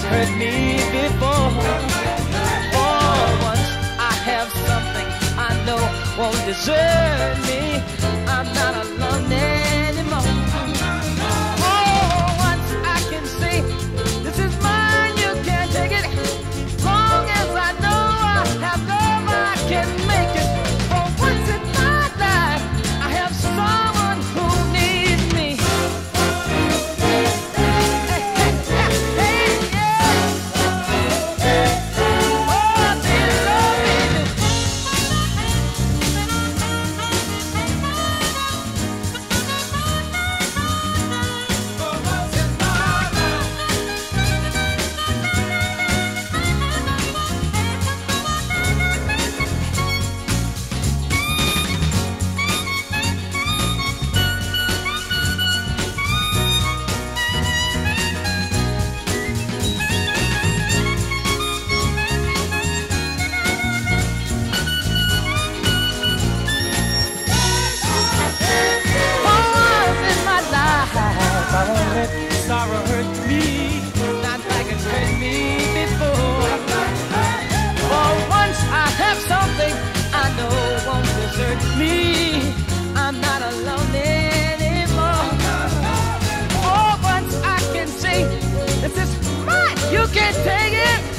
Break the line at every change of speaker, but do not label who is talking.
hurt me before. For once I have something I know won't desert me. I'm not alone anymore. Oh, once I can say this is mine, you can't take it. Long as I know I have love, I can make it. For once in my life, I have someone who needs me. Hey, hey, hey, yeah. Oh, dear Lord, baby. For once in my life. Sorrow hurt me, not like it hurt me before. For once I have something I know won't desert me. I'm not alone anymore. For once I can say, this is mine, you can't take it.